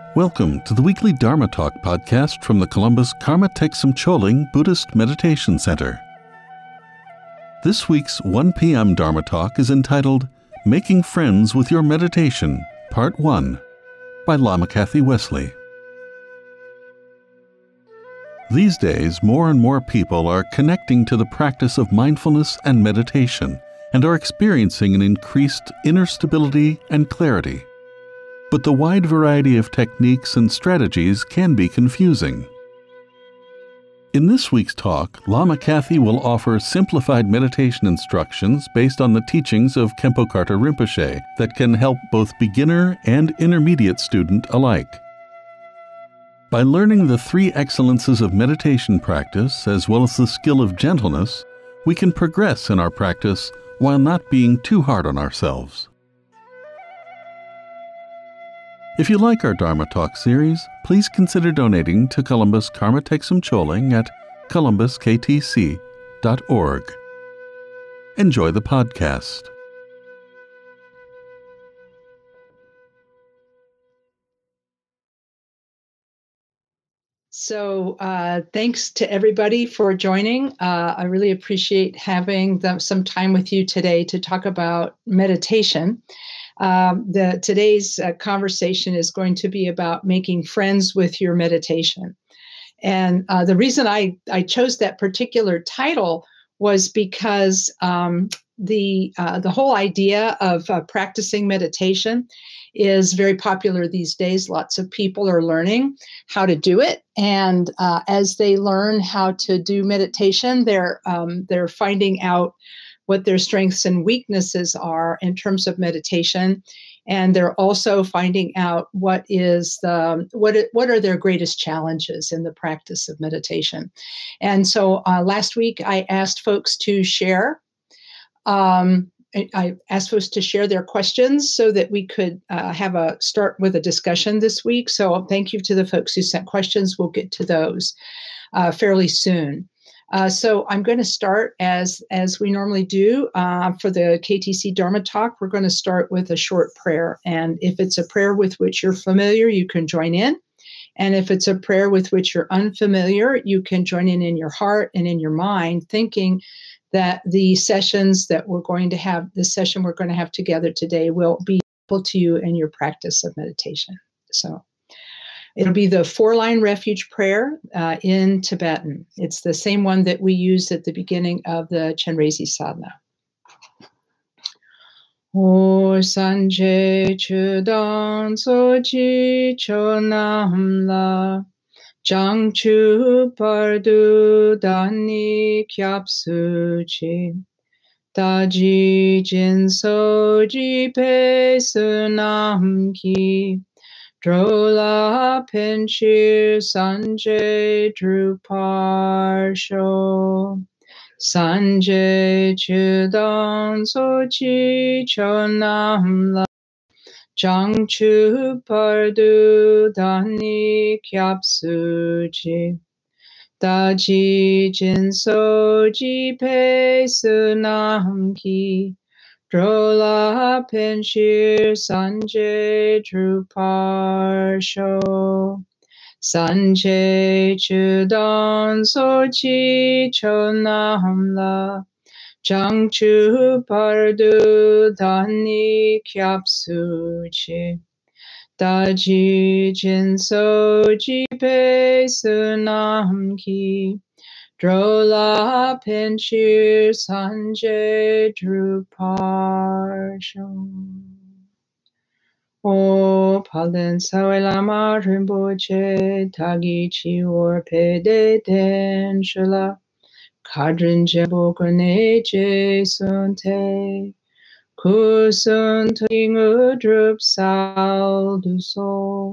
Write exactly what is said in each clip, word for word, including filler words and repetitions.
Welcome to the weekly Dharma Talk podcast from the Columbus Karma Thegsum Choling Buddhist Meditation Center. This week's one p.m. Dharma Talk is entitled Making Friends with Your Meditation, Part one, by Lama Kathy Wesley. These days, more and more people are connecting to the practice of mindfulness and meditation and are experiencing an increased inner stability and clarity. But the wide variety of techniques and strategies can be confusing. In this week's talk, Lama Kathy will offer simplified meditation instructions based on the teachings of Khenpo Karthar Rinpoche that can help both beginner and intermediate student alike. By learning the three excellences of meditation practice as well as the skill of gentleness, we can progress in our practice while not being too hard on ourselves. If you like our Dharma Talk series, please consider donating to Columbus Karma Thegsum Choling at columbus k t c dot org. Enjoy the podcast. So uh, thanks to everybody for joining. Uh, I really appreciate having the, some time with you today to talk about meditation. Um, the today's uh, conversation is going to be about making friends with your meditation. And uh, the reason I, I chose that particular title was because um, the uh, the whole idea of uh, practicing meditation is very popular these days. Lots of people are learning how to do it, and uh, as they learn how to do meditation, they're um, they're finding out what their strengths and weaknesses are in terms of meditation, and they're also finding out what is the what what are their greatest challenges in the practice of meditation. And so uh, last week I asked folks to share. Um, I asked folks to share their questions so that we could uh, have a start with a discussion this week. So thank you to the folks who sent questions. We'll get to those uh, fairly soon. Uh, so I'm going to start as as we normally do uh, for the K T C Dharma Talk. We're going to start with a short prayer. And if it's a prayer with which you're familiar, you can join in. And if it's a prayer with which you're unfamiliar, you can join in in your heart and in your mind, thinking that the sessions that we're going to have, the session we're going to have together today will be helpful to you in your practice of meditation. So it'll be the four-line refuge prayer uh, in Tibetan. It's the same one that we use at the beginning of the Chenrezig Sadhana. O Sanje Chudan Sochi Chonam La Jangchu Pardu Dani Kyapsu Chi Daji Jin Soji Pe Sunam Ki Drola Pinchir Sanjay Druparsho Sanjay Chudan Sochi Chonam La Jangchu Pardu Dani Kyapsu Chi Daji Jin Soji Pe Sunam Ki Drola Pinchir Sanjay Druparsho Sanjay Chudan Sochi Chonam La Jangchu Pardu Dani Kyapsu Chi Daji Jin Soji Pe Sunam Ki Drola Pinchir Sanjay Druparsho. O Palin Sawe Lama Rinpoche Tagi Chi Or Pede Den Shula Kadrin Jebo Kone Je Sunte Kusun Ting Udrup Sal Du Sol.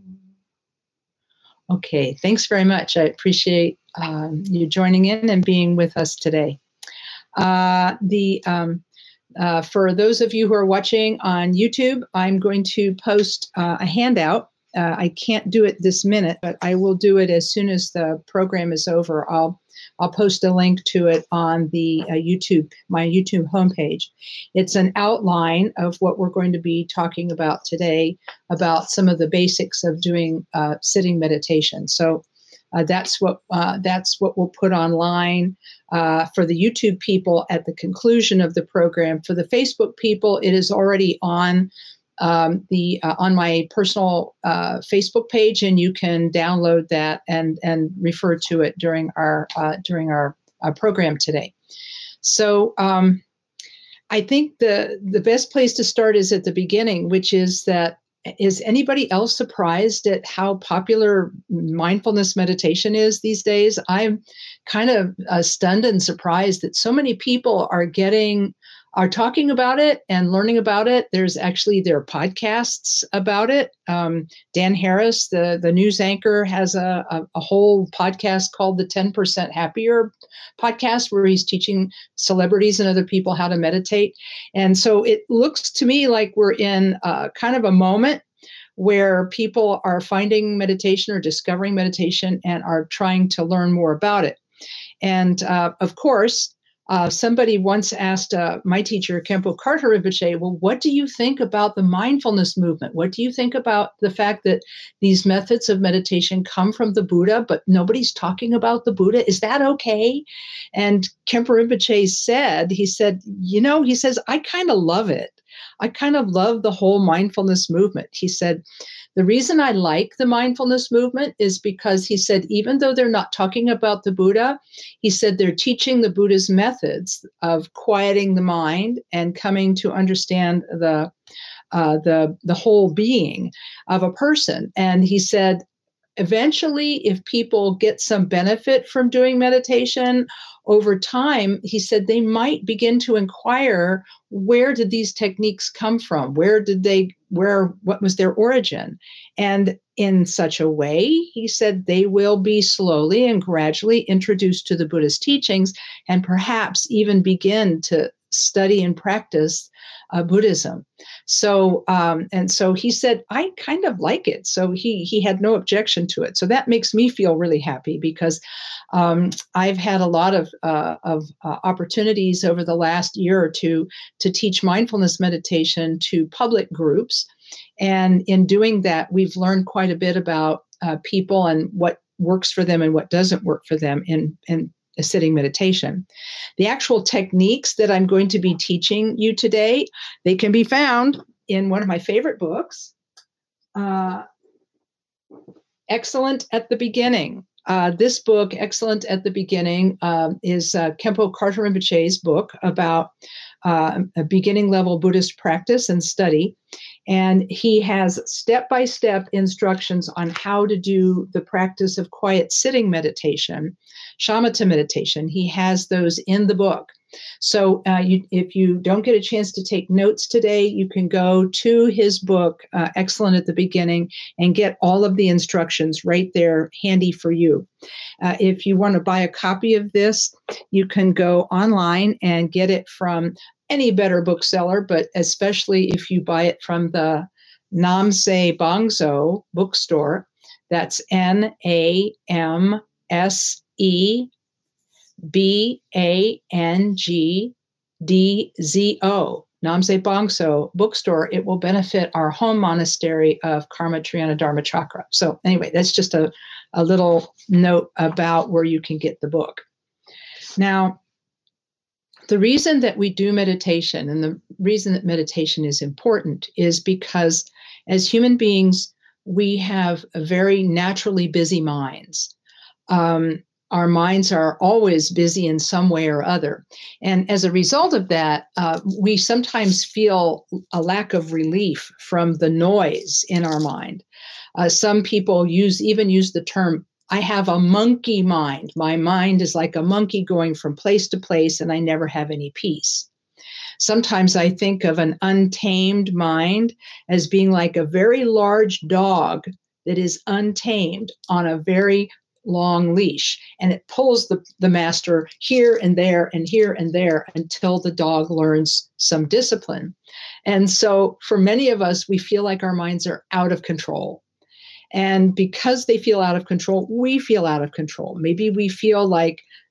Okay, thanks very much. I appreciate um, you joining in and being with us today. Uh, the um, uh, for those of you who are watching on YouTube, I'm going to post uh, a handout. Uh, I can't do it this minute, but I will do it as soon as the program is over. I'll I'll post a link to it on the uh, YouTube, my YouTube homepage. It's an outline of what we're going to be talking about today, about some of the basics of doing uh, sitting meditation. So uh, that's what uh, that's what we'll put online uh, for the YouTube people at the conclusion of the program. For the Facebook people, it is already on um, the uh, on my personal uh, Facebook page, and you can download that and and refer to it during our uh, during our uh, program today. So um, I think the the best place to start is at the beginning, which is that. Is anybody else surprised at how popular mindfulness meditation is these days? I'm kind of uh, stunned and surprised that so many people are getting, are talking about it and learning about it. There's actually, there are podcasts about it. Um, Dan Harris, the, the news anchor, has a, a, a whole podcast called the ten percent Happier podcast, where he's teaching celebrities and other people how to meditate. And so it looks to me like we're in uh, kind of a moment where people are finding meditation or discovering meditation and are trying to learn more about it. And uh, of course, uh, somebody once asked uh, my teacher, Khenpo Karthar Rinpoche, well, what do you think about the mindfulness movement? What do you think about the fact that these methods of meditation come from the Buddha, but nobody's talking about the Buddha? Is that okay? And Khenpo Rinpoche said, he said, you know, he says, I kind of love it. I kind of love the whole mindfulness movement. He said, the reason I like the mindfulness movement is because he said, even though they're not talking about the Buddha, he said they're teaching the Buddha's methods of quieting the mind and coming to understand the uh, the the whole being of a person. And he said, eventually, if people get some benefit from doing meditation over time, he said they might begin to inquire, where did these techniques come from? Where did they, where, what was their origin? And in such a way, he said, they will be slowly and gradually introduced to the Buddha's teachings and perhaps even begin to study and practice uh, Buddhism. So, um, and so he said, I kind of like it. So he he had no objection to it. So that makes me feel really happy, because um, I've had a lot of uh, of uh, opportunities over the last year or two to teach mindfulness meditation to public groups. And in doing that, we've learned quite a bit about uh, people and what works for them and what doesn't work for them in, in a sitting meditation. The actual techniques that I'm going to be teaching you today, they can be found in one of my favorite books, uh, Excellent at the Beginning. Uh, this book, Excellent at the Beginning, um, is uh, Khenpo Karthar Rinpoche's book about uh, a beginning level Buddhist practice and study. And he has step-by-step instructions on how to do the practice of quiet sitting meditation, shamatha meditation. He has those in the book. So uh, you, if you don't get a chance to take notes today, you can go to his book, uh, Excellent at the Beginning, and get all of the instructions right there handy for you. Uh, if you want to buy a copy of this, you can go online and get it from any better bookseller, but especially if you buy it from the Namse Bangso bookstore. That's N A M S E B A N G D Z O, Namse Bangso bookstore. It will benefit our home monastery of Karma Triana Dharma Chakra. So anyway, that's just a, a little note about where you can get the book. Now, the reason that we do meditation, and the reason that meditation is important, is because as human beings, we have very naturally busy minds. Um, our minds are always busy in some way or other. And as a result of that, uh, we sometimes feel a lack of relief from the noise in our mind. Uh, some people use even use the term, I have a monkey mind. My mind is like a monkey going from place to place, and I never have any peace. Sometimes I think of an untamed mind as being like a very large dog that is untamed on a very long leash, and it pulls the, the master here and there and here and there until the dog learns some discipline. And so for many of us, we feel like our minds are out of control. And because they feel out of control, we feel out of control. Maybe we feel like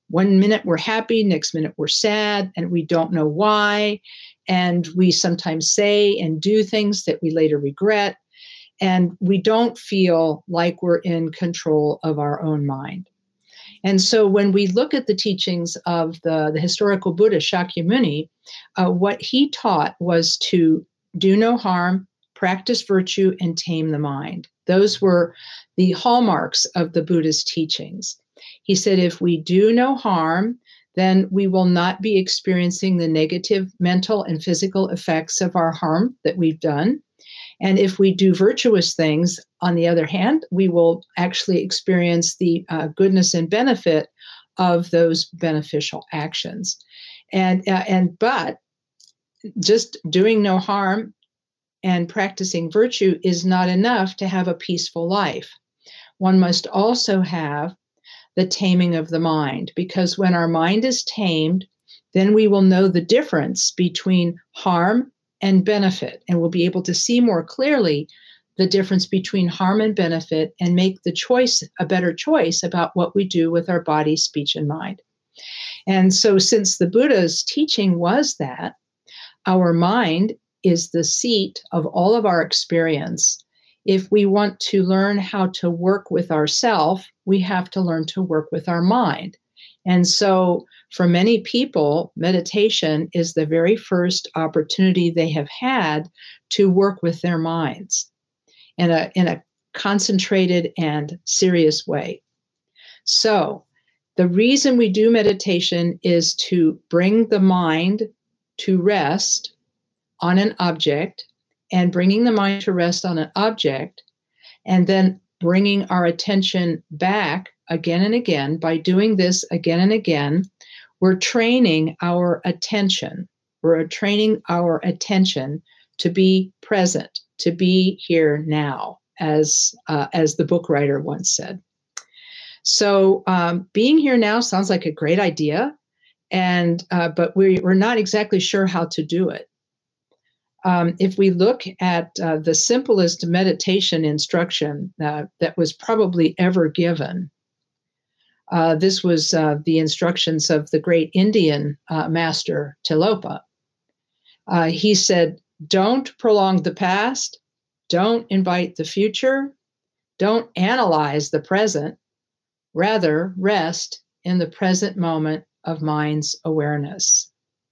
one minute we're happy, next minute we're sad, and we don't know why. And we sometimes say and do things that we later regret. And we don't feel like we're in control of our own mind. And so when we look at the teachings of the, the historical Buddha Shakyamuni, uh, what he taught was to do no harm, practice virtue, and tame the mind. Those were the hallmarks of the Buddha's teachings. He said, if we do no harm, then we will not be experiencing the negative mental and physical effects of our harm that we've done. And if we do virtuous things, on the other hand, we will actually experience the uh, goodness and benefit of those beneficial actions. And, uh, and but just doing no harm and practicing virtue is not enough to have a peaceful life. One must also have the taming of the mind, because when our mind is tamed, then we will know the difference between harm and benefit, and we'll be able to see more clearly the difference between harm and benefit and make the choice, a better choice about what we do with our body, speech, and mind. And so since the Buddha's teaching was that our mind is the seat of all of our experience, if we want to learn how to work with ourself, we have to learn to work with our mind. And so for many people, meditation is the very first opportunity they have had to work with their minds in a, in a concentrated and serious way. So the reason we do meditation is to bring the mind to rest on an object, and bringing the mind to rest on an object, and then bringing our attention back again and again. By doing this again and again, we're training our attention. We're training our attention to be present, to be here now, as, uh, as the book writer once said. So um, being here now sounds like a great idea, and uh, but we, we're not exactly sure how to do it. Um, if we look at uh, the simplest meditation instruction uh, that was probably ever given, uh, this was uh, the instructions of the great Indian uh, master Tilopa. Uh, he said, don't prolong the past, don't invite the future, don't analyze the present, rather rest in the present moment of mind's awareness.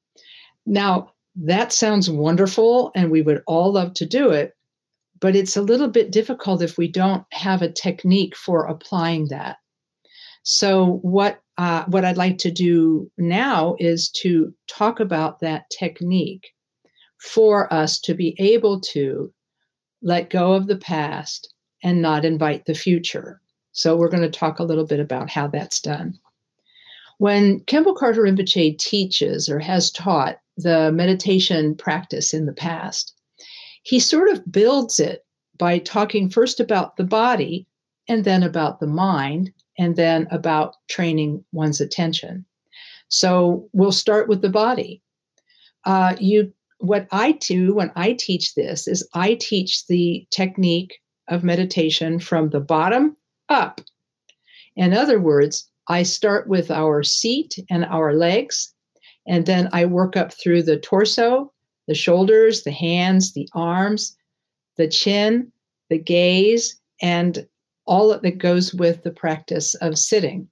Now, that sounds wonderful, and we would all love to do it, but it's a little bit difficult if we don't have a technique for applying that. So what, uh, what I'd like to do now is to talk about that technique for us to be able to let go of the past and not invite the future. So we're going to talk a little bit about how that's done. When Khenpo Karthar Rinpoche teaches or has taught the meditation practice in the past, he sort of builds it by talking first about the body and then about the mind and then about training one's attention. So we'll start with the body. Uh, you, what I do when I teach this is I teach the technique of meditation from the bottom up. In other words, I start with our seat and our legs, and then I work up through the torso, the shoulders, the hands, the arms, the chin, the gaze, and all that goes with the practice of sitting.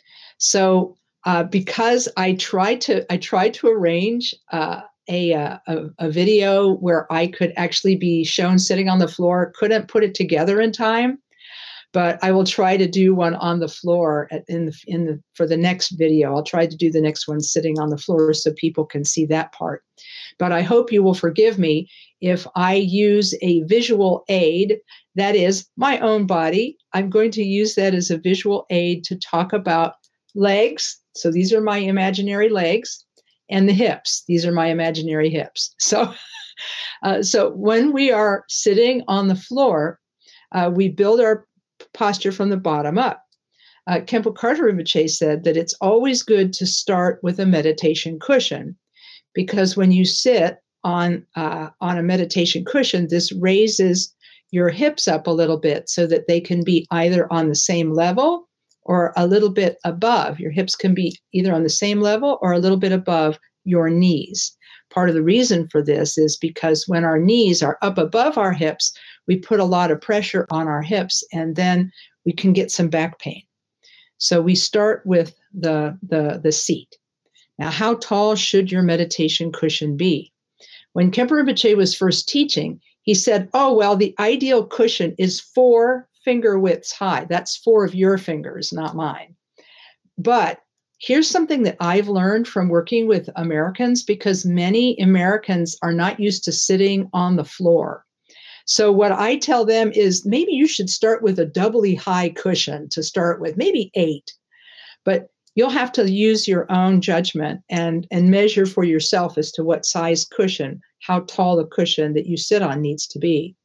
So uh, because I try to, I try to arrange uh, a, a, a video where I could actually be shown sitting on the floor, couldn't put it together in time, but I will try to do one on the floor at, in the, in the, for the next video. I'll try to do the next one sitting on the floor so people can see that part. But I hope you will forgive me if I use a visual aid, that is my own body. I'm going to use that as a visual aid to talk about legs. So these are my imaginary legs, and the hips. These are my imaginary hips. So, uh, so when we are sitting on the floor, uh, we build our posture from the bottom up. Uh, Khenpo Karthar Rinpoche said that it's always good to start with a meditation cushion, because when you sit on, uh, on a meditation cushion, this raises your hips up a little bit so that they can be either on the same level or a little bit above. Your hips can be either on the same level or a little bit above your knees. Part of the reason for this is because when our knees are up above our hips, we put a lot of pressure on our hips, and then we can get some back pain. So we start with the, the, the seat. Now, how tall should your meditation cushion be? When Khenpo Rinpoche was first teaching, he said, oh, well, the ideal cushion is four finger widths high. That's four of your fingers, not mine. But here's something that I've learned from working with Americans, because many Americans are not used to sitting on the floor. So what I tell them is maybe you should start with a doubly high cushion to start with, maybe eight. But you'll have to use your own judgment and, and measure for yourself as to what size cushion, how tall the cushion that you sit on needs to be.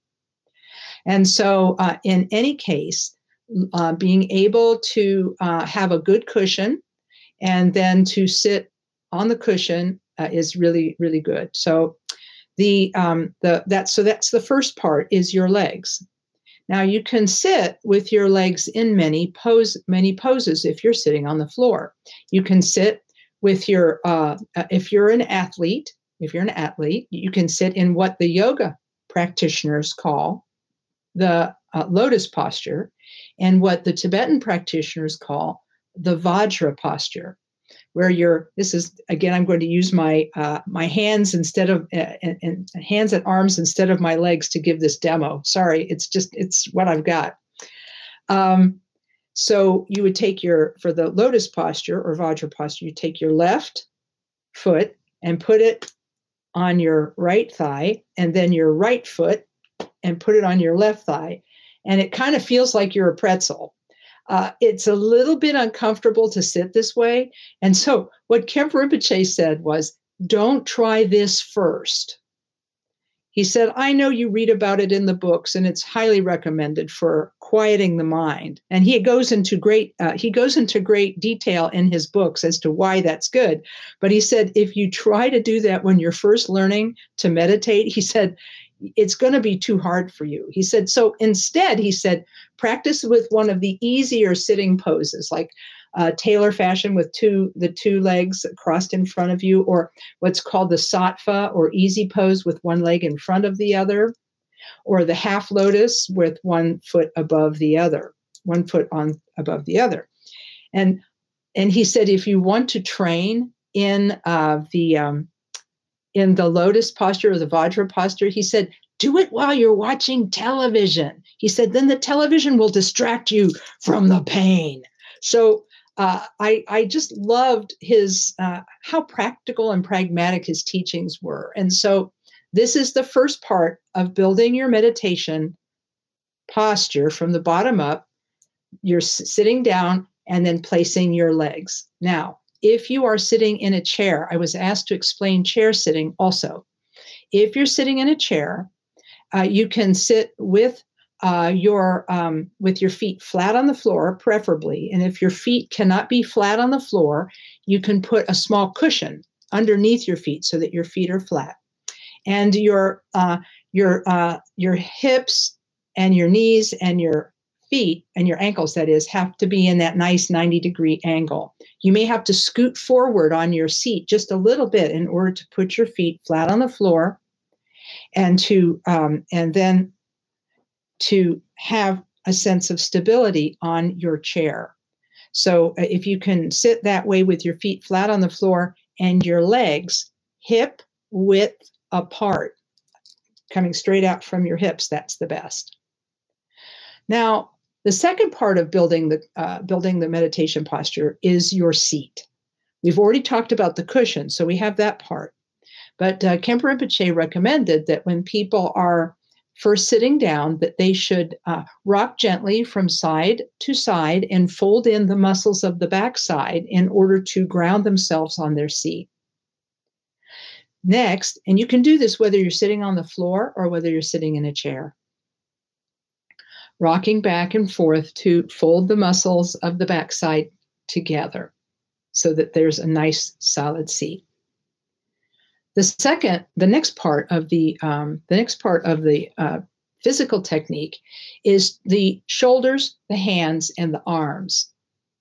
And so uh, in any case, uh, being able to uh, have a good cushion and then to sit on the cushion uh, is really, really good. So the um, the that so that's the first part, is your legs. Now you can sit with your legs in many pose many poses if you're sitting on the floor. You can sit with your uh, if you're an athlete, if you're an athlete, you can sit in what the yoga practitioners call the uh, lotus posture, and what the Tibetan practitioners call the Vajra posture, where you're, this is, again, I'm going to use my uh, my hands instead of, uh, and, and hands and arms instead of my legs to give this demo. Sorry, it's just, it's what I've got. Um, so you would take your, for the lotus posture or Vajra posture, you take your left foot and put it on your right thigh, and then your right foot and put it on your left thigh. And it kind of feels like you're a pretzel. Uh, it's a little bit uncomfortable to sit this way. And so what Khenpo Rinpoche said was, don't try this first. He said, I know you read about it in the books, and it's highly recommended for quieting the mind. And he goes into great, uh, he goes into great detail in his books as to why that's good. But he said, if you try to do that when you're first learning to meditate, he said, it's going to be too hard for you. He said, so instead, he said, practice with one of the easier sitting poses, like uh, Taylor fashion with two the two legs crossed in front of you, or what's called the sattva or easy pose with one leg in front of the other, or the half lotus with one foot above the other, one foot on above the other. And and he said, if you want to train in uh, the um, in the lotus posture or the Vajra posture, he said, do it while you're watching television. He said, then the television will distract you from the pain. So uh, I, I just loved his, uh, how practical and pragmatic his teachings were. And so this is the first part of building your meditation posture from the bottom up. You're s- sitting down and then placing your legs. Now, if you are sitting in a chair, I was asked to explain chair sitting also. If you're sitting in a chair, uh, you can sit with uh, your um, with your feet flat on the floor, preferably. And if your feet cannot be flat on the floor, you can put a small cushion underneath your feet so that your feet are flat. And your uh, your uh, your hips and your knees and your feet and your ankles, that is, have to be in that nice ninety degree angle. You may have to scoot forward on your seat just a little bit in order to put your feet flat on the floor, and to um, and then to have a sense of stability on your chair. So uh, if you can sit that way with your feet flat on the floor and your legs hip width apart, coming straight out from your hips, that's the best. Now, the second part of building the uh, building the meditation posture is your seat. We've already talked about the cushion, so we have that part. But uh, Khenpo Rinpoche recommended that when people are first sitting down, that they should uh, rock gently from side to side and fold in the muscles of the backside in order to ground themselves on their seat. Next, and you can do this whether you're sitting on the floor or whether you're sitting in a chair, rocking back and forth to fold the muscles of the backside together so that there's a nice solid seat. The second, the next part of the um, the next part of the uh, physical technique is the shoulders, the hands, and the arms.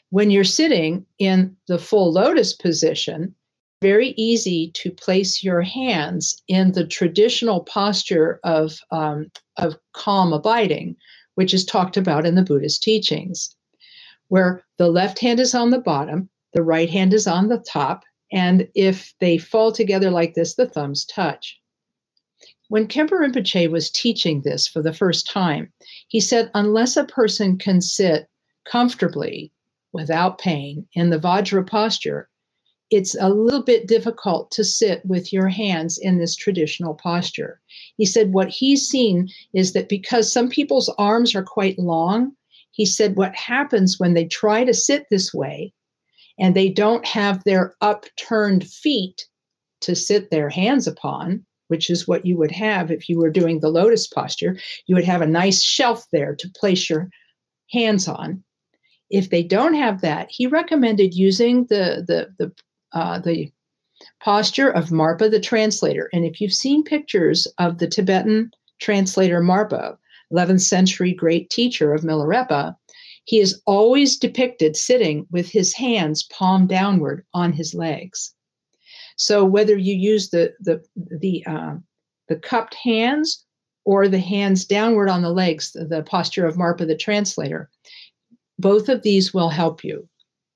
When you're sitting in the full lotus position, very easy to place your hands in the traditional posture of, um, of calm abiding, which is talked about in the Buddhist teachings, where the left hand is on the bottom, the right hand is on the top, and if they fall together like this, the thumbs touch. When Khenpo Rinpoche was teaching this for the first time, he said, unless a person can sit comfortably without pain in the Vajra posture, it's a little bit difficult to sit with your hands in this traditional posture. He said what he's seen is that because some people's arms are quite long, he said what happens when they try to sit this way and they don't have their upturned feet to sit their hands upon, which is what you would have if you were doing the lotus posture, you would have a nice shelf there to place your hands on. If they don't have that, he recommended using the, the, the, uh, the posture of Marpa the translator. And if you've seen pictures of the Tibetan translator Marpa, eleventh century great teacher of Milarepa, he is always depicted sitting with his hands palm downward on his legs. So whether you use the, the, the, uh, the cupped hands or the hands downward on the legs, the, the posture of Marpa the translator, both of these will help you.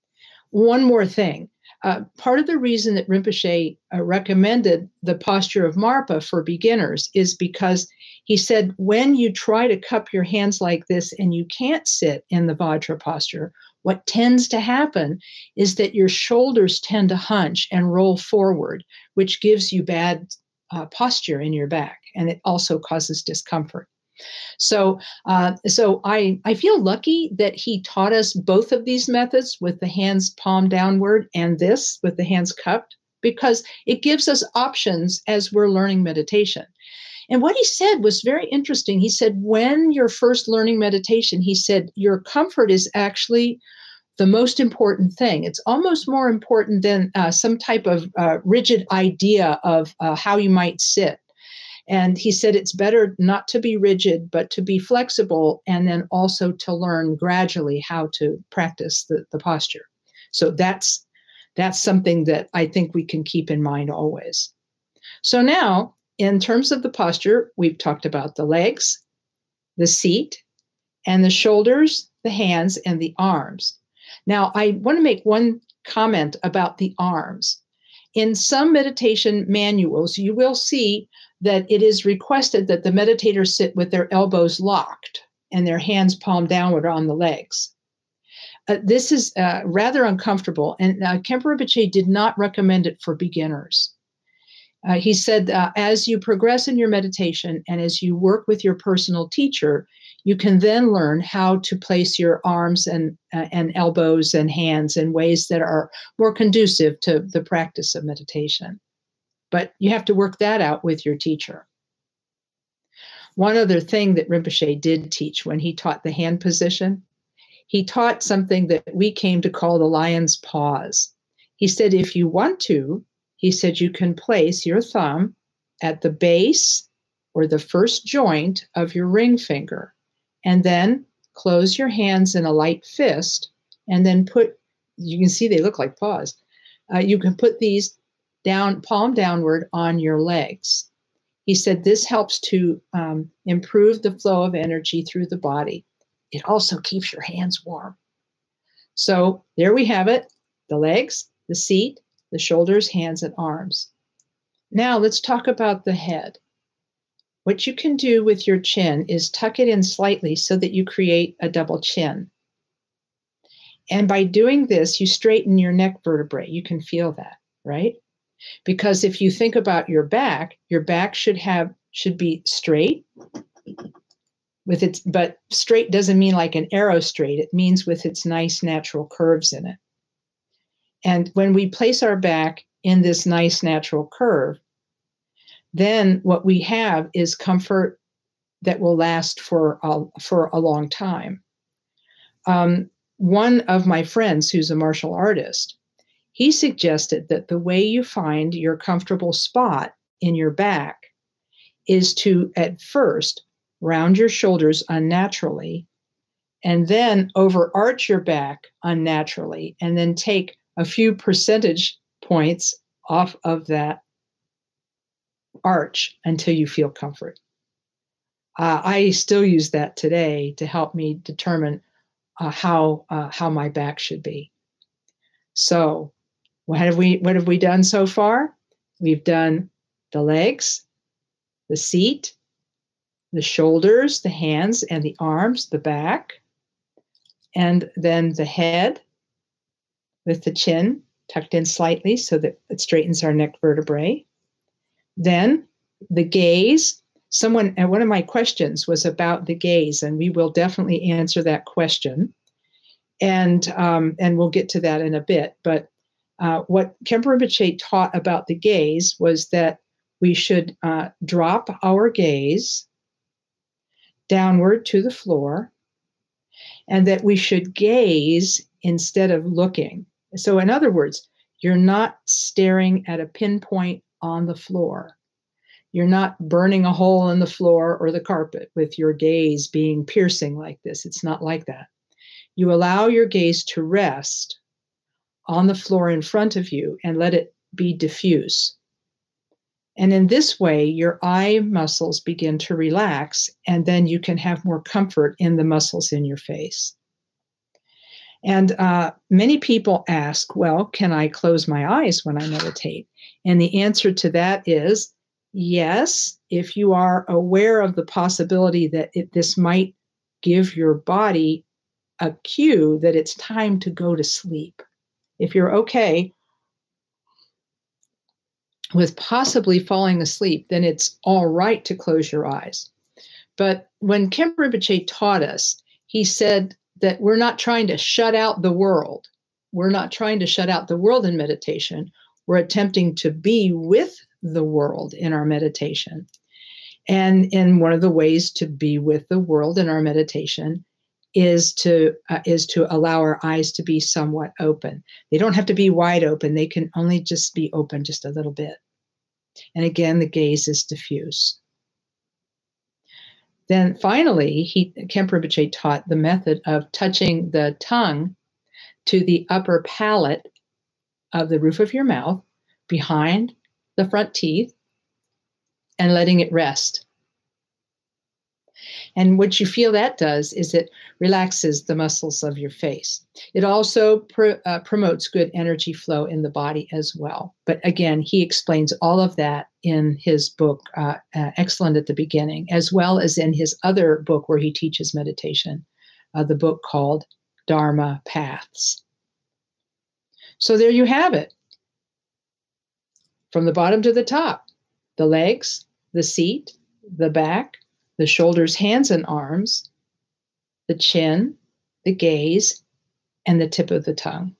One more thing. Uh, part of the reason that Rinpoche uh, recommended the posture of Marpa for beginners is because he said when you try to cup your hands like this and you can't sit in the Vajra posture, what tends to happen is that your shoulders tend to hunch and roll forward, which gives you bad uh, posture in your back, and it also causes discomfort. So, uh, so I, I feel lucky that he taught us both of these methods with the hands palm downward and this with the hands cupped, because it gives us options as we're learning meditation. And what he said was very interesting. He said, when you're first learning meditation, he said, your comfort is actually the most important thing. It's almost more important than uh, some type of uh, rigid idea of uh, how you might sit. And he said it's better not to be rigid, but to be flexible, and then also to learn gradually how to practice the, the posture. So that's, that's something that I think we can keep in mind always. So now, in terms of the posture, we've talked about the legs, the seat, and the shoulders, the hands, and the arms. Now, I want to make one comment about the arms. In some meditation manuals, you will see that it is requested that the meditators sit with their elbows locked and their hands palm downward on the legs. Uh, this is uh, rather uncomfortable, and uh, Khenpo Rinpoche did not recommend it for beginners. Uh, he said, uh, as you progress in your meditation and as you work with your personal teacher, you can then learn how to place your arms and, uh, and elbows and hands in ways that are more conducive to the practice of meditation. But you have to work that out with your teacher. One other thing that Rinpoche did teach when he taught the hand position, he taught something that we came to call the lion's pause. He said, if you want to, he said, you can place your thumb at the base or the first joint of your ring finger, and then close your hands in a light fist, and then put, you can see they look like paws. Uh, you can put these down, palm downward on your legs. He said this helps to um, improve the flow of energy through the body. It also keeps your hands warm. So there we have it, the legs, the seat, the shoulders, hands, and arms. Now let's talk about the head. What you can do with your chin is tuck it in slightly so that you create a double chin. And by doing this, you straighten your neck vertebrae. You can feel that, right? Because if you think about your back, your back should have should be straight with its, but straight doesn't mean like an arrow straight. It means with its nice natural curves in it. And when we place our back in this nice natural curve, then what we have is comfort that will last for a, for a long time. Um, one of my friends who's a martial artist, he suggested that the way you find your comfortable spot in your back is to, at first, round your shoulders unnaturally, and then overarch your back unnaturally, and then take a few percentage points off of that arch until you feel comfort. Uh, I still use that today to help me determine uh, how uh, how my back should be. So, what have we what have we done so far? We've done the legs, the seat, the shoulders, the hands and the arms, the back, and then the head with the chin tucked in slightly so that it straightens our neck vertebrae. Then the gaze. Someone, and one of my questions was about the gaze, and we will definitely answer that question. And, um, and we'll get to that in a bit. But uh, what Khenpo Rinpoche taught about the gaze was that we should uh, drop our gaze downward to the floor, and that we should gaze instead of looking. So in other words, you're not staring at a pinpoint on the floor. You're not burning a hole in the floor or the carpet with your gaze being piercing like this. It's not like that. You allow your gaze to rest on the floor in front of you and let it be diffuse. And in this way, your eye muscles begin to relax, and then you can have more comfort in the muscles in your face. And uh, many people ask, well, can I close my eyes when I meditate? And the answer to that is yes, if you are aware of the possibility that it, this might give your body a cue that it's time to go to sleep. If you're okay with possibly falling asleep, then it's all right to close your eyes. But when Khenpo Rinpoche taught us, he said that we're not trying to shut out the world. We're not trying to shut out the world in meditation. We're attempting to be with the world in our meditation. And in one of the ways to be with the world in our meditation is to uh, is to allow our eyes to be somewhat open. They don't have to be wide open. They can only just be open just a little bit. And again, the gaze is diffuse. Then finally, he, Khenpo Rinpoche taught the method of touching the tongue to the upper palate of the roof of your mouth, behind the front teeth, and letting it rest. And what you feel that does is it relaxes the muscles of your face. It also pr- uh, promotes good energy flow in the body as well. But again, he explains all of that in his book, uh, uh, Excellent at the Beginning, as well as in his other book where he teaches meditation, uh, the book called Dharma Paths. So there you have it. From the bottom to the top, the legs, the seat, the back, the shoulders, hands, and arms, the chin, the gaze, and the tip of the tongue.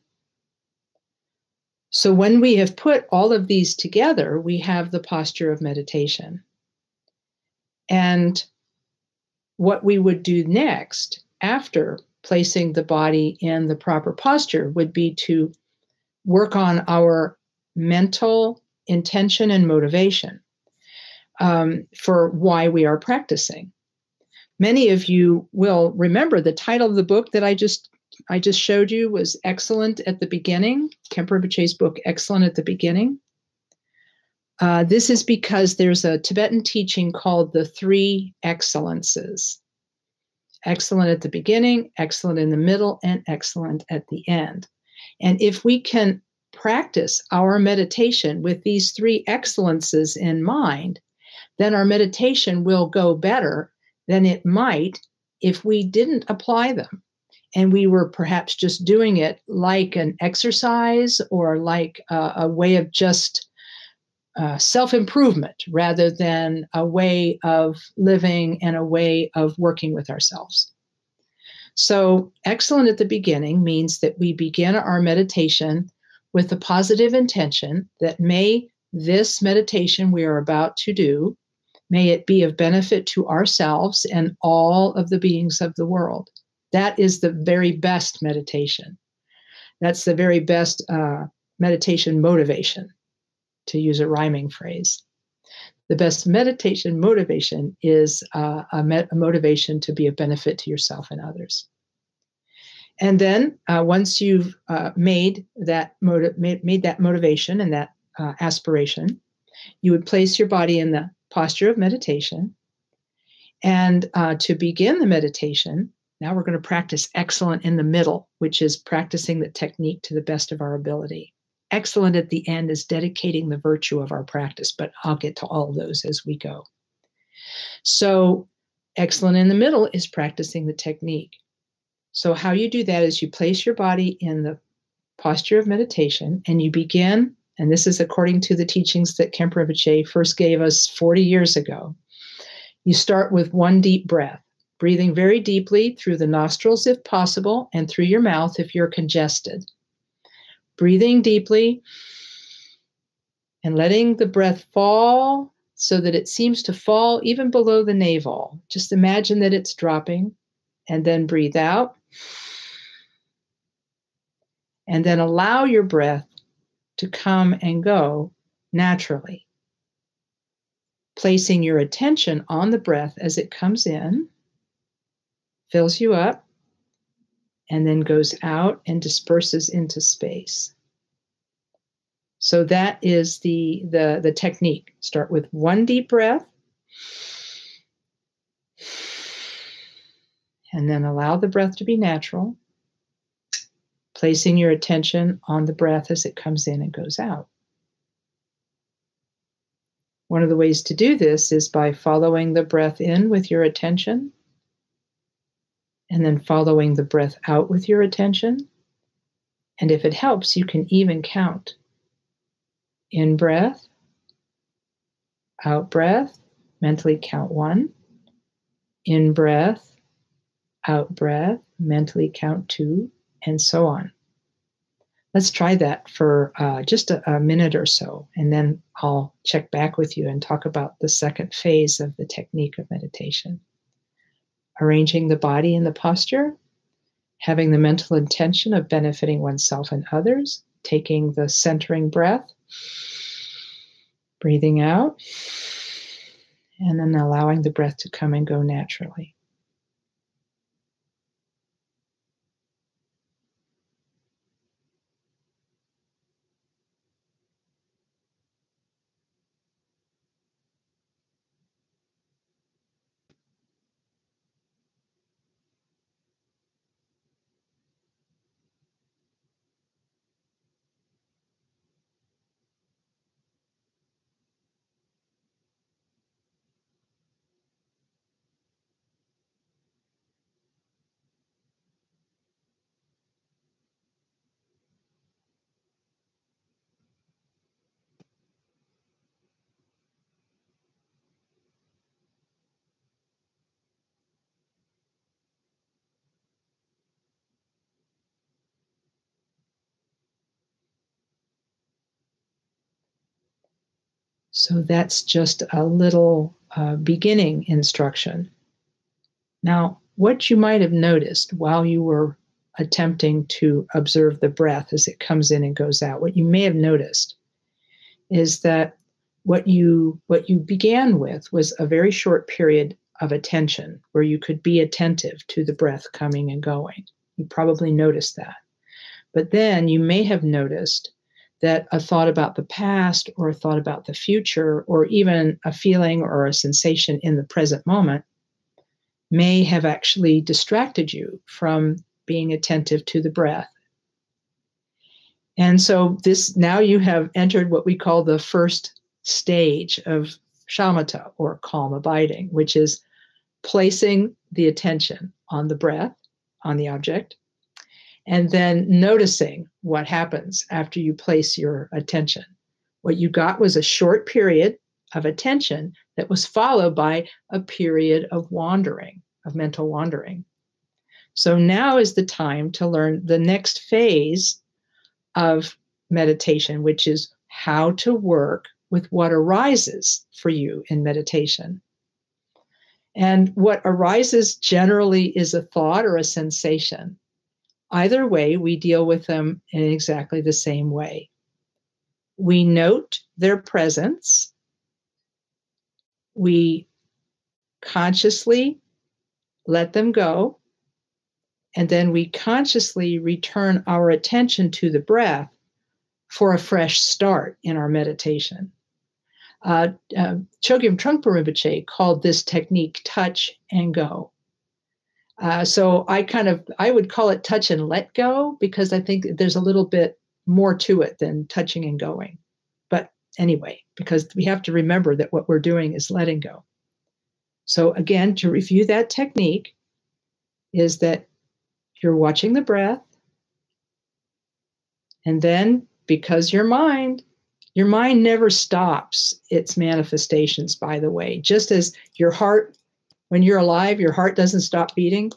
So when we have put all of these together, we have the posture of meditation. And what we would do next, after placing the body in the proper posture, would be to work on our mental intention and motivation. Um, for why we are practicing. Many of you will remember the title of the book that I just I just showed you was Excellent at the Beginning, Khenpo Rinpoche's book, Excellent at the Beginning. Uh, this is because there's a Tibetan teaching called the Three Excellences. Excellent at the beginning, excellent in the middle, and excellent at the end. And if we can practice our meditation with these three excellences in mind, then our meditation will go better than it might if we didn't apply them. And we were perhaps just doing it like an exercise or like a, a way of just uh, self-improvement rather than a way of living and a way of working with ourselves. So excellent at the beginning means that we begin our meditation with the positive intention that may this meditation we are about to do, may it be of benefit to ourselves and all of the beings of the world. That is the very best meditation. That's the very best uh, meditation motivation, to use a rhyming phrase. The best meditation motivation is uh, a, met- a motivation to be of benefit to yourself and others. And then uh, once you've uh, made that motive, made, made that motivation and that uh, aspiration, you would place your body in the posture of meditation. And uh, to begin the meditation, now we're going to practice excellent in the middle, which is practicing the technique to the best of our ability. Excellent at the end is dedicating the virtue of our practice, but I'll get to all of those as we go. So excellent in the middle is practicing the technique. So how you do that is you place your body in the posture of meditation and you begin, and this is according to the teachings that Khenpo Rinpoche first gave us forty years ago. You start with one deep breath, breathing very deeply through the nostrils if possible and through your mouth if you're congested. Breathing deeply and letting the breath fall so that it seems to fall even below the navel. Just imagine that it's dropping, and then breathe out. And then allow your breath to come and go naturally, placing your attention on the breath as it comes in, fills you up, and then goes out and disperses into space. So that is the, the, the technique. Start with one deep breath, and then allow the breath to be natural, placing your attention on the breath as it comes in and goes out. One of the ways to do this is by following the breath in with your attention, and then following the breath out with your attention. And if it helps, you can even count. In breath, out breath, mentally count one. In breath, out breath, mentally count two, and so on. Let's try that for uh, just a, a minute or so, and then I'll check back with you and talk about the second phase of the technique of meditation. Arranging the body in the posture, having the mental intention of benefiting oneself and others, taking the centering breath, breathing out, and then allowing the breath to come and go naturally. So that's just a little uh, beginning instruction. Now, what you might have noticed while you were attempting to observe the breath as it comes in and goes out, what you may have noticed is that what you what you began with was a very short period of attention where you could be attentive to the breath coming and going. You probably noticed that. But then you may have noticed that a thought about the past or a thought about the future or even a feeling or a sensation in the present moment may have actually distracted you from being attentive to the breath. And so this now you have entered what we call the first stage of shamatha, or calm abiding, which is placing the attention on the breath, on the object, and then noticing what happens after you place your attention. What you got was a short period of attention that was followed by a period of wandering, of mental wandering. So now is the time to learn the next phase of meditation, which is how to work with what arises for you in meditation. And what arises generally is a thought or a sensation. Either way, we deal with them in exactly the same way. We note their presence. We consciously let them go. And then we consciously return our attention to the breath for a fresh start in our meditation. Uh, uh, Chogyam Trungpa Rinpoche called this technique touch and go. Uh, so I kind of, I would call it touch and let go, because I think there's a little bit more to it than touching and going. But anyway, because we have to remember that what we're doing is letting go. So again, to review that technique is that you're watching the breath, and then because your mind, your mind never stops its manifestations, by the way. Just as your heart, when you're alive, your heart doesn't stop beating.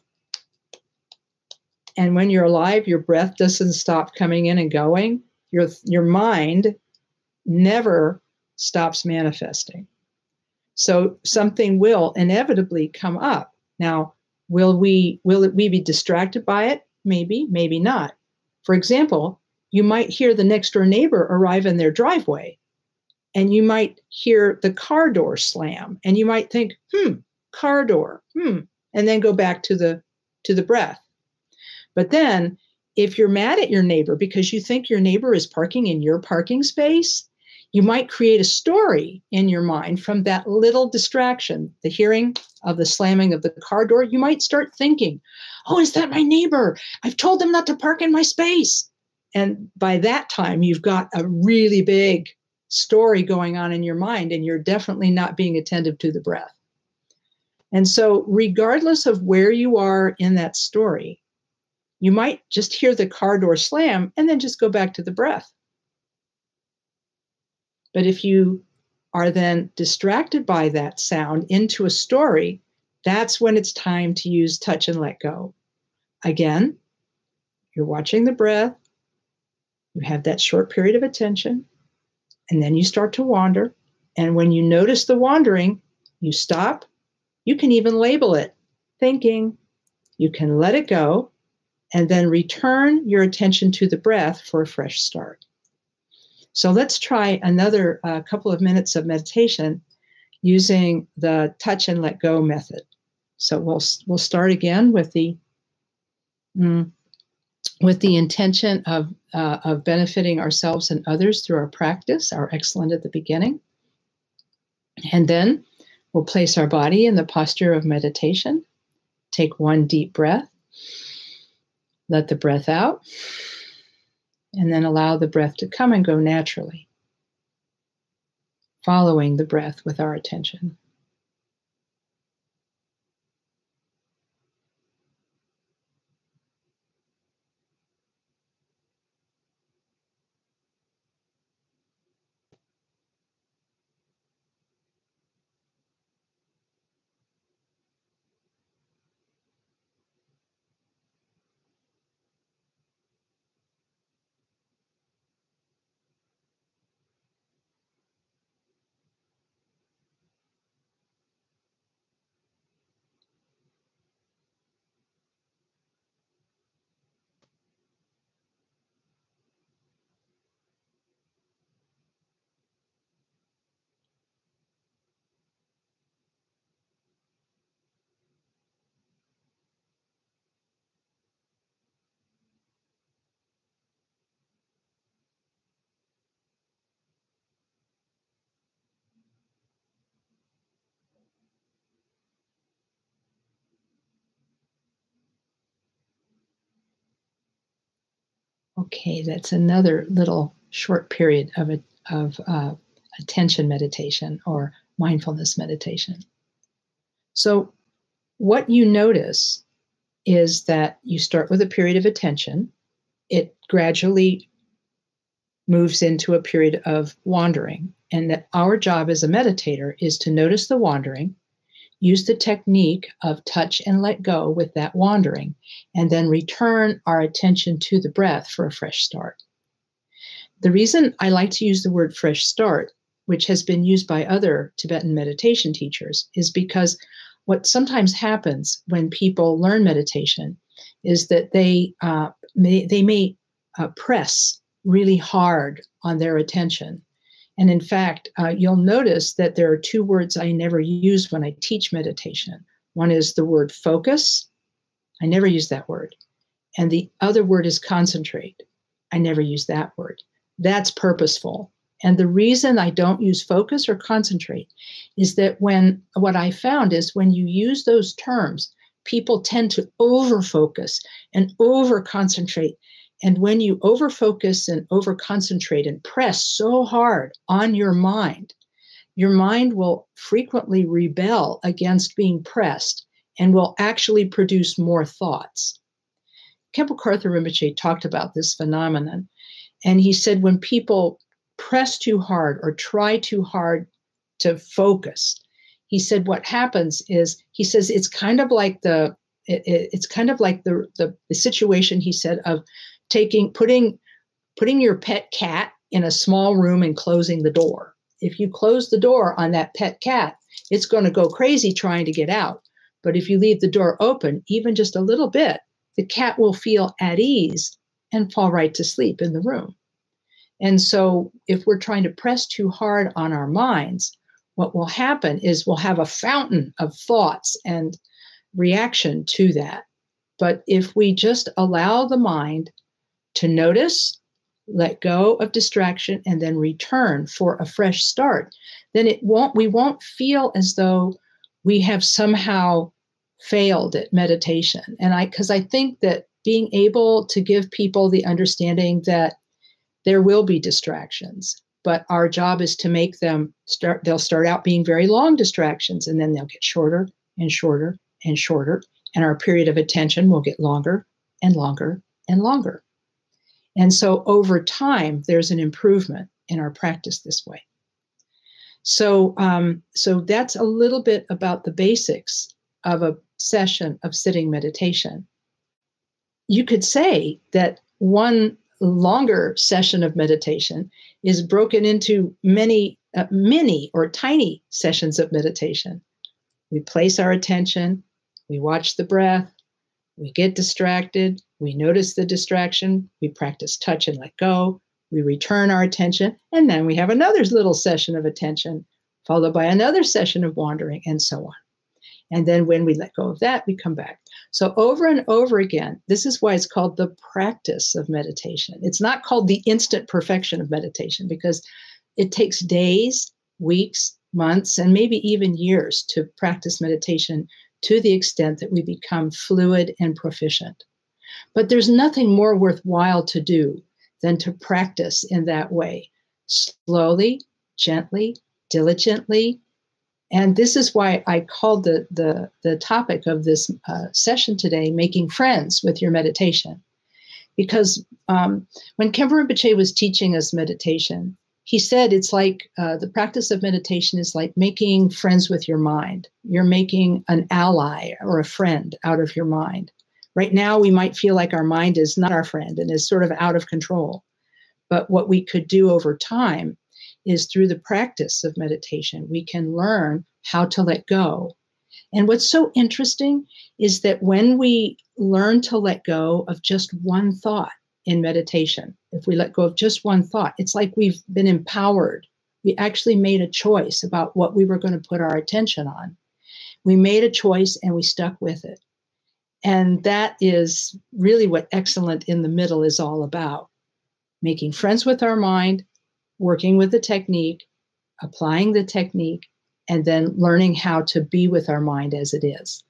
And when you're alive, your breath doesn't stop coming in and going. Your, your mind never stops manifesting. So something will inevitably come up. Now, will we, will we be distracted by it? Maybe, maybe not. For example, you might hear the next door neighbor arrive in their driveway, and you might hear the car door slam, and you might think, hmm, car door, hmm, and then go back to the, to the breath. But then if you're mad at your neighbor because you think your neighbor is parking in your parking space, you might create a story in your mind from that little distraction, the hearing of the slamming of the car door. You might start thinking, oh, is that my neighbor? I've told them not to park in my space. And by that time, you've got a really big story going on in your mind, and you're definitely not being attentive to the breath. And so regardless of where you are in that story, you might just hear the car door slam and then just go back to the breath. But if you are then distracted by that sound into a story, that's when it's time to use touch and let go. Again, you're watching the breath, you have that short period of attention, and then you start to wander. And when you notice the wandering, you stop. You can even label it thinking. You can let it go, and then return your attention to the breath for a fresh start. So let's try another uh, couple of minutes of meditation using the touch and let go method. So we'll we'll start again with the mm, with the intention of uh, of benefiting ourselves and others through our practice, our excellent at the beginning, and then we'll place our body in the posture of meditation. Take one deep breath. Let the breath out, and then allow the breath to come and go naturally, following the breath with our attention. Okay, that's another little short period of a, of uh, attention meditation or mindfulness meditation. So what you notice is that you start with a period of attention. It gradually moves into a period of wandering, and that our job as a meditator is to notice the wandering, use the technique of touch and let go with that wandering, and then return our attention to the breath for a fresh start. The reason I like to use the word fresh start, which has been used by other Tibetan meditation teachers, is because what sometimes happens when people learn meditation is that they uh, may, they may uh, press really hard on their attention. And in fact, uh, you'll notice that there are two words I never use when I teach meditation. One is the word focus. I never use that word. And the other word is concentrate. I never use that word. That's purposeful. And the reason I don't use focus or concentrate is that when what I found is when you use those terms, people tend to over-focus and over-concentrate. And when you over-focus and over-concentrate and press so hard on your mind, your mind will frequently rebel against being pressed and will actually produce more thoughts. Khenpo Karthar Rinpoche talked about this phenomenon. And he said when people press too hard or try too hard to focus, he said what happens is, he says it's kind of like the, it, it, it's kind of like the, the, the situation, he said, of taking, putting, putting your pet cat in a small room and closing the door. If you close the door on that pet cat, it's going to go crazy trying to get out. But if you leave the door open, even just a little bit, the cat will feel at ease and fall right to sleep in the room. And so if we're trying to press too hard on our minds, what will happen is we'll have a fountain of thoughts and reaction to that. But if we just allow the mind to notice, let go of distraction, and then return for a fresh start, then it won't, we won't feel as though we have somehow failed at meditation. And I, because I think that being able to give people the understanding that there will be distractions, but our job is to make them start, they'll start out being very long distractions, and then they'll get shorter and shorter and shorter. And our period of attention will get longer and longer and longer. And so over time, there's an improvement in our practice this way. So, um, so that's a little bit about the basics of a session of sitting meditation. You could say that one longer session of meditation is broken into many, uh, mini or tiny sessions of meditation. We place our attention, we watch the breath, we get distracted, we notice the distraction, we practice touch and let go, we return our attention, and then we have another little session of attention, followed by another session of wandering, and so on. And then when we let go of that, we come back. So over and over again, this is why it's called the practice of meditation. It's not called the instant perfection of meditation, because it takes days, weeks, months, and maybe even years to practice meditation to the extent that we become fluid and proficient. But there's nothing more worthwhile to do than to practice in that way, slowly, gently, diligently. And this is why I called the, the, the topic of this uh, session today, making friends with your meditation. Because um, when Khenpo Rinpoche was teaching us meditation, he said it's like uh, the practice of meditation is like making friends with your mind. You're making an ally or a friend out of your mind. Right now, we might feel like our mind is not our friend and is sort of out of control. But what we could do over time is through the practice of meditation, we can learn how to let go. And what's so interesting is that when we learn to let go of just one thought in meditation, if we let go of just one thought, it's like we've been empowered. We actually made a choice about what we were going to put our attention on. We made a choice and we stuck with it. And that is really what Excellent in the Middle is all about. Making friends with our mind, working with the technique, applying the technique, and then learning how to be with our mind as it is.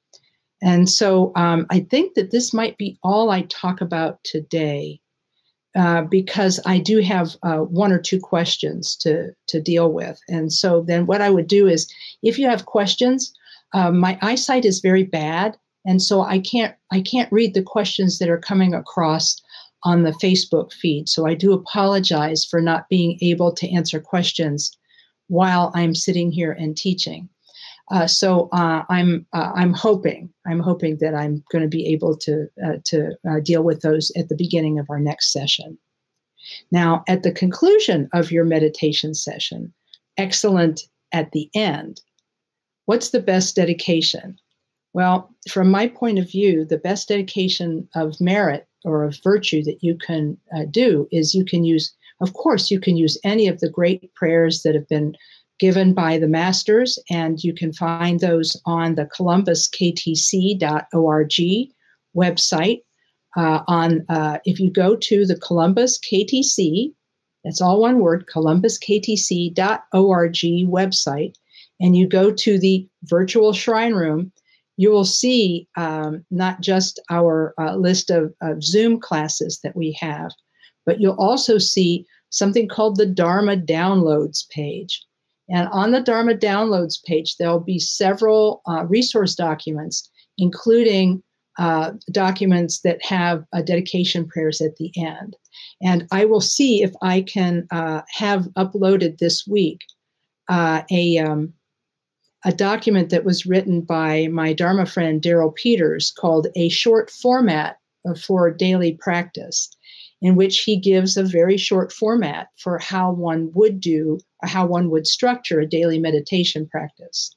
And so um, I think that this might be all I talk about today, uh, because I do have uh, one or two questions to, to deal with. And so then what I would do is, if you have questions, uh, my eyesight is very bad. And so I can't, I can't read the questions that are coming across on the Facebook feed. So I do apologize for not being able to answer questions while I'm sitting here and teaching. Uh, so uh, I'm uh, I'm hoping I'm hoping that I'm going to be able to uh, to uh, deal with those at the beginning of our next session. Now, at the conclusion of your meditation session, excellent at the end, what's the best dedication? Well, from my point of view, the best dedication of merit or of virtue that you can uh, do is you can use, of course, you can use any of the great prayers that have been given by the masters, and you can find those on the columbus k t c dot org website. Uh, on uh, if you go to the Columbus K T C, that's all one word, columbus k t c dot org website, and you go to the virtual shrine room, you will see um, not just our uh, list of, of Zoom classes that we have, but you'll also see something called the Dharma Downloads page. And on the Dharma Downloads page, there'll be several uh, resource documents, including uh, documents that have uh, dedication prayers at the end. And I will see if I can uh, have uploaded this week uh, a, um, a document that was written by my Dharma friend, Daryl Peters, called A Short Format for Daily Practice, in which he gives a very short format for how one would do, or how one would structure a daily meditation practice.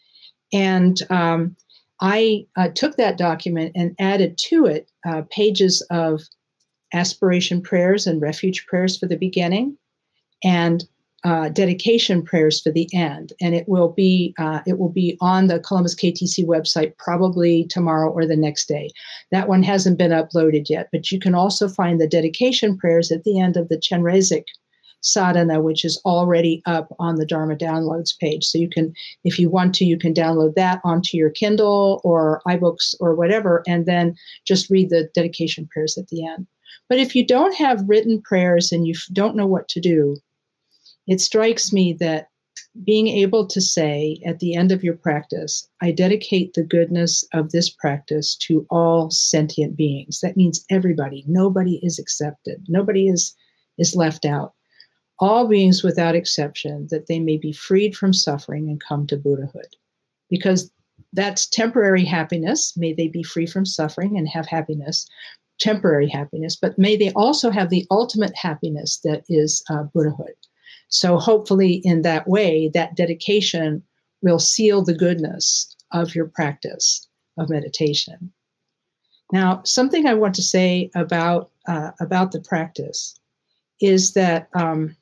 And um, I uh, took that document and added to it uh, pages of aspiration prayers and refuge prayers for the beginning, and uh, dedication prayers for the end. And it will be uh, it will be on the Columbus K T C website probably tomorrow or the next day. That one hasn't been uploaded yet, but you can also find the dedication prayers at the end of the Chenrezig sadhana, which is already up on the Dharma Downloads page. So you can, if you want to, you can download that onto your Kindle or iBooks or whatever, and then just read the dedication prayers at the end. But if you don't have written prayers and you don't know what to do, it strikes me that being able to say at the end of your practice, I dedicate the goodness of this practice to all sentient beings. That means everybody. Nobody is accepted. Nobody is, is left out. All beings without exception, that they may be freed from suffering and come to Buddhahood. Because that's temporary happiness. May they be free from suffering and have happiness, temporary happiness, but may they also have the ultimate happiness that is uh, Buddhahood. So hopefully in that way, that dedication will seal the goodness of your practice of meditation. Now, something I want to say about, uh, about the practice is that um,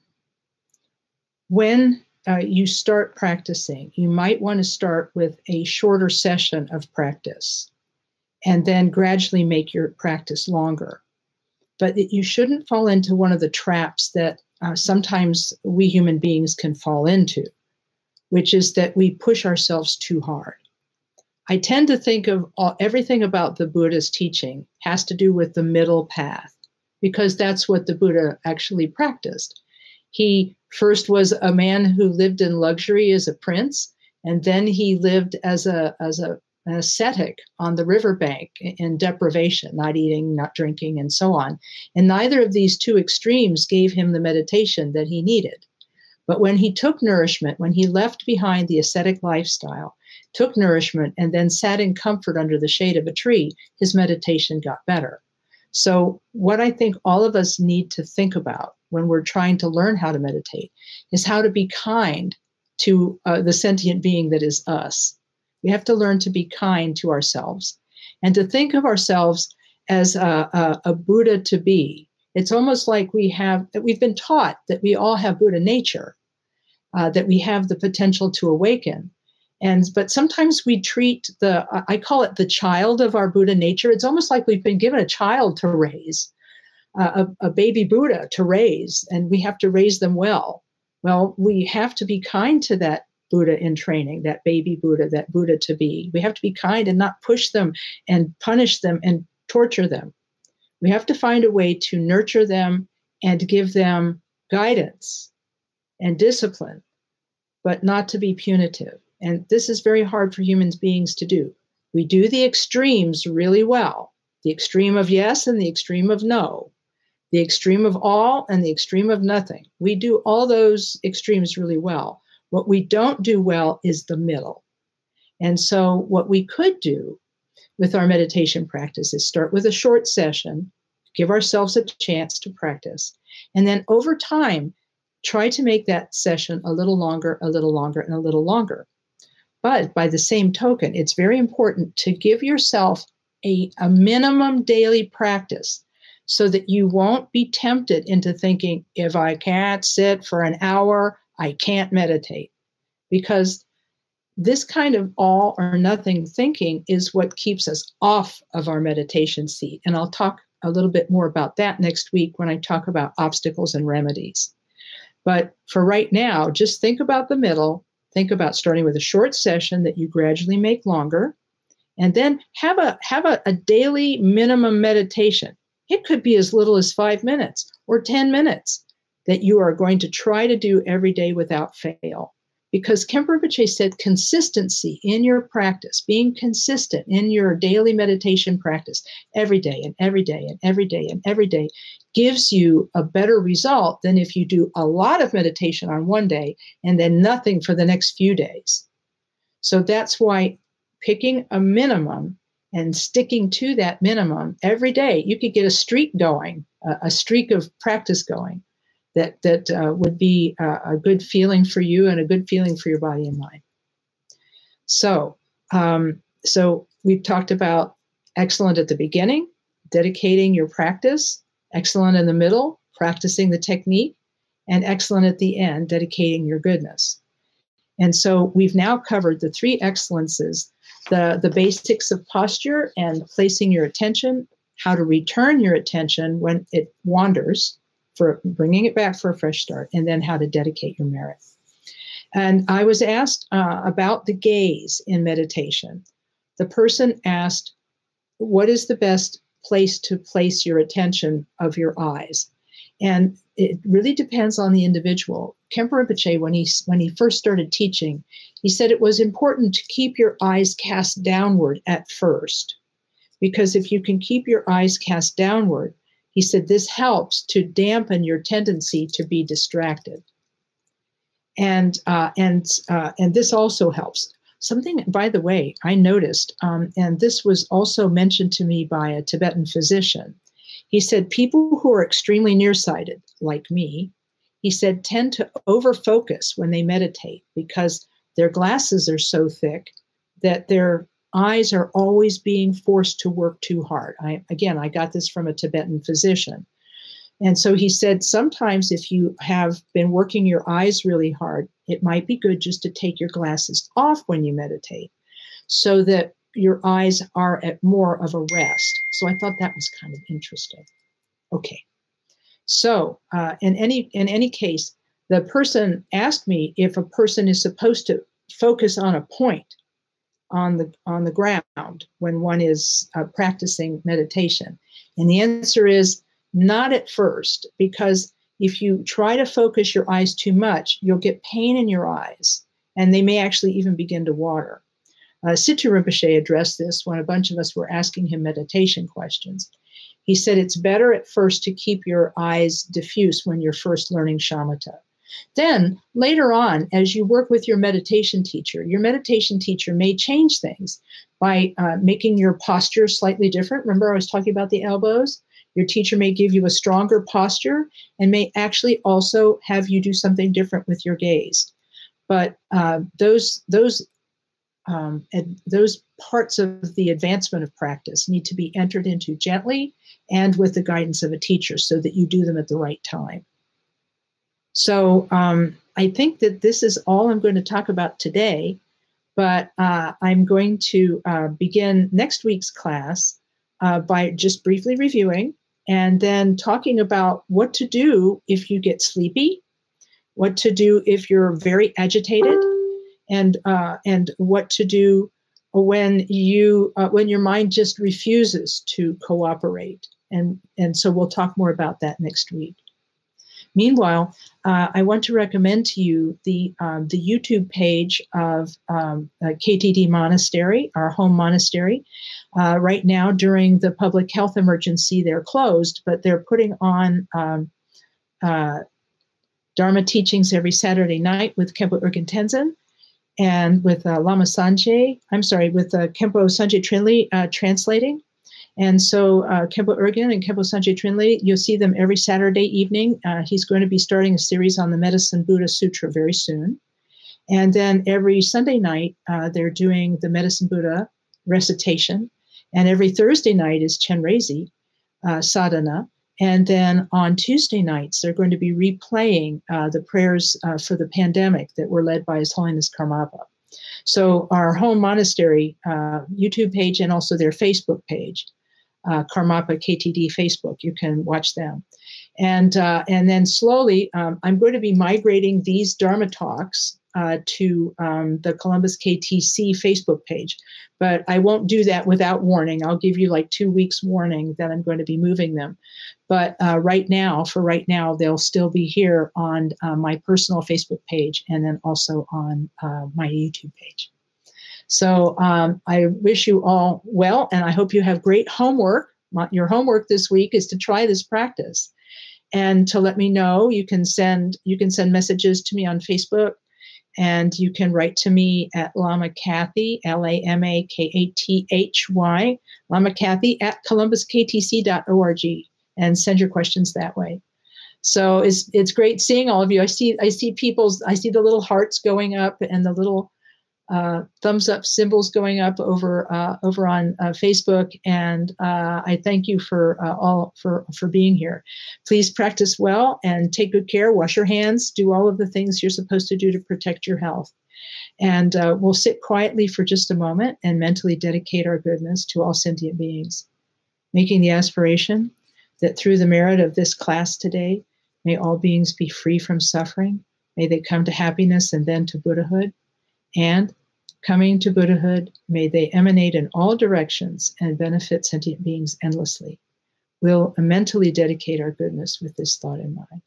when uh, you start practicing, you might want to start with a shorter session of practice and then gradually make your practice longer. But you shouldn't fall into one of the traps that uh, sometimes we human beings can fall into, which is that we push ourselves too hard. I tend to think of all, everything about the Buddha's teaching has to do with the middle path, because that's what the Buddha actually practiced. He first was a man who lived in luxury as a prince, and then he lived as a as a an ascetic on the riverbank in deprivation, not eating, not drinking, and so on. And neither of these two extremes gave him the meditation that he needed. But when he took nourishment, when he left behind the ascetic lifestyle, took nourishment, and then sat in comfort under the shade of a tree, his meditation got better. So what I think all of us need to think about when we're trying to learn how to meditate is how to be kind to uh, the sentient being that is us. We have to learn to be kind to ourselves and to think of ourselves as a, a, a Buddha to be. It's almost like we have, that we've been taught that we all have Buddha nature, uh, that we have the potential to awaken. And, but sometimes we treat the, I call it the child of our Buddha nature. It's almost like we've been given a child to raise, uh, a, a baby Buddha to raise, and we have to raise them well. Well, we have to be kind to that Buddha in training, that baby Buddha, that Buddha to be. We have to be kind and not push them and punish them and torture them. We have to find a way to nurture them and give them guidance and discipline, but not to be punitive. And this is very hard for human beings to do. We do the extremes really well, the extreme of yes and the extreme of no, the extreme of all and the extreme of nothing. We do all those extremes really well. What we don't do well is the middle. And so what we could do with our meditation practice is start with a short session, give ourselves a chance to practice, and then over time, try to make that session a little longer, a little longer, and a little longer. But by the same token, it's very important to give yourself a, a minimum daily practice so that you won't be tempted into thinking, if I can't sit for an hour, I can't meditate. Because this kind of all or nothing thinking is what keeps us off of our meditation seat. And I'll talk a little bit more about that next week when I talk about obstacles and remedies. But for right now, just think about the middle. Think about starting with a short session that you gradually make longer, and then have a have a, a daily minimum meditation. It could be as little as five minutes or ten minutes that you are going to try to do every day without fail. Because Khenpo Rinpoche said consistency in your practice, being consistent in your daily meditation practice every day and every day and every day and every day gives you a better result than if you do a lot of meditation on one day and then nothing for the next few days. So that's why picking a minimum and sticking to that minimum every day, you could get a streak going, a, a streak of practice going. That that uh, would be uh, a good feeling for you and a good feeling for your body and mind. So, um, so we've talked about excellent at the beginning, dedicating your practice, excellent in the middle, practicing the technique, and excellent at the end, dedicating your goodness. And so we've now covered the three excellences, the, the basics of posture and placing your attention, how to return your attention when it wanders, for bringing it back for a fresh start, and then how to dedicate your merit. And I was asked uh, about the gaze in meditation. The person asked, what is the best place to place your attention of your eyes? And it really depends on the individual. Khenpo Rinpoche, when he, when he first started teaching, he said it was important to keep your eyes cast downward at first, because if you can keep your eyes cast downward, he said this helps to dampen your tendency to be distracted. And uh, and uh, and this also helps. Something, by the way, I noticed, um, and this was also mentioned to me by a Tibetan physician. He said people who are extremely nearsighted, like me, he said, tend to overfocus when they meditate because their glasses are so thick that they're eyes are always being forced to work too hard. I, again, I got this from a Tibetan physician. And so he said, sometimes if you have been working your eyes really hard, it might be good just to take your glasses off when you meditate so that your eyes are at more of a rest. So I thought that was kind of interesting. Okay. So uh, in any in any case, the person asked me if a person is supposed to focus on a point on the on the ground when one is uh, practicing meditation. And the answer is not at first, because if you try to focus your eyes too much, you'll get pain in your eyes, and they may actually even begin to water. Uh, Situ Rinpoche addressed this when a bunch of us were asking him meditation questions. He said it's better at first to keep your eyes diffuse when you're first learning shamatha. Then later on, as you work with your meditation teacher, your meditation teacher may change things by uh, making your posture slightly different. Remember I was talking about the elbows? Your teacher may give you a stronger posture and may actually also have you do something different with your gaze. But uh, those, those, um, those parts of the advancement of practice need to be entered into gently and with the guidance of a teacher so that you do them at the right time. So um, I think that this is all I'm going to talk about today, but uh, I'm going to uh, begin next week's class uh, by just briefly reviewing and then talking about what to do if you get sleepy, what to do if you're very agitated, and uh, and what to do when you uh, when your mind just refuses to cooperate. And and so we'll talk more about that next week. Meanwhile, uh, I want to recommend to you the um, the YouTube page of um, uh, K T D Monastery, our home monastery. Uh, right now, during the public health emergency, they're closed, but they're putting on um, uh, Dharma teachings every Saturday night with Khenpo Urgyen Tenzin and with uh, Lama Sanjay, I'm sorry, with uh, Khenpo Sanjay Trinley uh, translating. And so uh, Khenpo Urgyen and Khenpo Sanjay Trinley, you'll see them every Saturday evening. Uh, he's going to be starting a series on the Medicine Buddha Sutra very soon. And then every Sunday night, uh, they're doing the Medicine Buddha recitation. And every Thursday night is Chenrezi uh, sadhana. And then on Tuesday nights, they're going to be replaying uh, the prayers uh, for the pandemic that were led by His Holiness Karmapa. So our home monastery uh, YouTube page and also their Facebook page, uh, Karmapa K T D Facebook, you can watch them. And uh, and then slowly, um, I'm going to be migrating these Dharma talks uh, to um, the Columbus K T C Facebook page. But I won't do that without warning. I'll give you like two weeks warning that I'm going to be moving them. But uh, right now, for right now, they'll still be here on uh, my personal Facebook page and then also on uh, my YouTube page. So um, I wish you all well, and I hope you have great homework. Your homework this week is to try this practice. And to let me know, you can send you can send messages to me on Facebook, and you can write to me at Lama Kathy, L A M A K A T H Y, Lama Kathy at columbus k t c dot org, and send your questions that way. So it's it's great seeing all of you. I see I see people's I see the little hearts going up and the little uh, thumbs up symbols going up over uh, over on uh, Facebook, and uh, I thank you for uh, all for for being here. Please practice well and take good care. Wash your hands. Do all of the things you're supposed to do to protect your health. And uh, we'll sit quietly for just a moment and mentally dedicate our goodness to all sentient beings, making the aspiration that through the merit of this class today, may all beings be free from suffering. May they come to happiness and then to Buddhahood. And coming to Buddhahood, may they emanate in all directions and benefit sentient beings endlessly. We'll mentally dedicate our goodness with this thought in mind.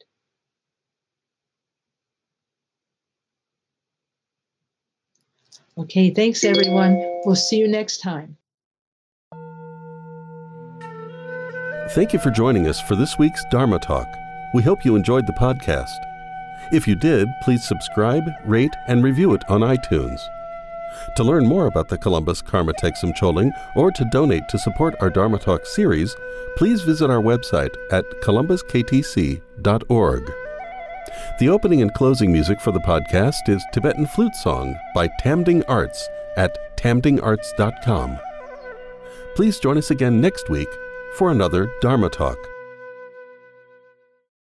Okay, thanks everyone. We'll see you next time. Thank you for joining us for this week's Dharma Talk. We hope you enjoyed the podcast. If you did, please subscribe, rate, and review it on iTunes. To learn more about the Columbus Karma Thegsum Choling or to donate to support our Dharma Talk series, please visit our website at columbus k t c dot org. The opening and closing music for the podcast is Tibetan Flute Song by Tamding Arts at tamding arts dot com. Please join us again next week for another Dharma Talk.